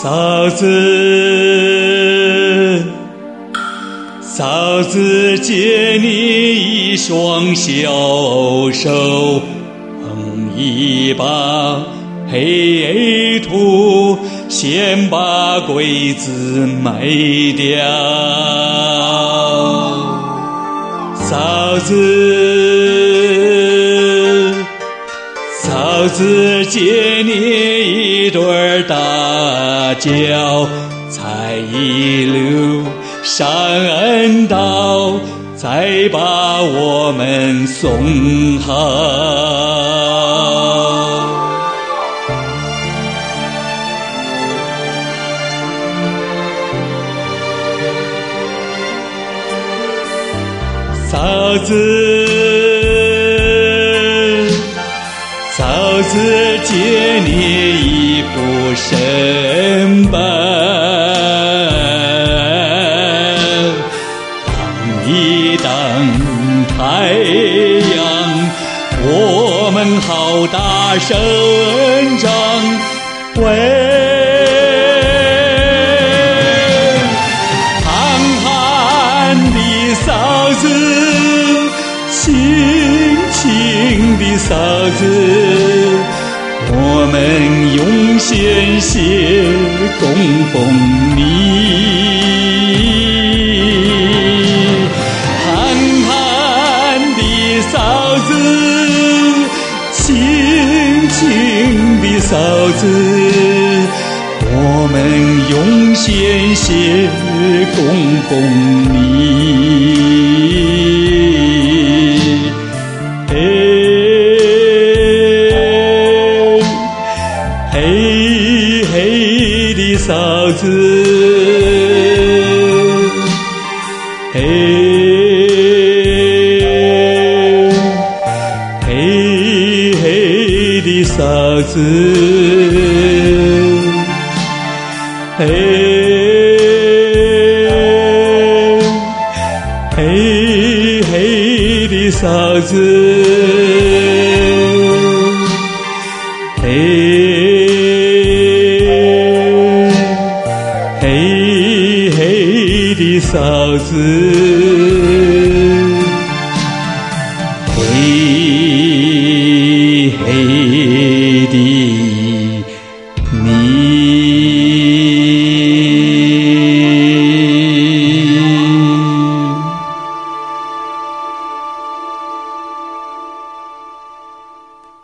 嫂子，嫂子，借你一双小手，捧一把黑土，先把鬼子埋掉。嫂子，嫂子，借你一对大脚，才一路上恩道，再把我们送好。嫂子，嫂子，借你一副身板，当一当太阳，我们好打胜仗。喂，憨憨的嫂子，轻轻的嫂子，我们用鲜血供奉你。憨憨的嫂子，轻轻的嫂子，我们用鲜血供奉你。嘿嘿的嫂子，嘿嘿嘿的嫂子，嘿嘿嘿的嫂子，嘿嘿嘿的嫂子。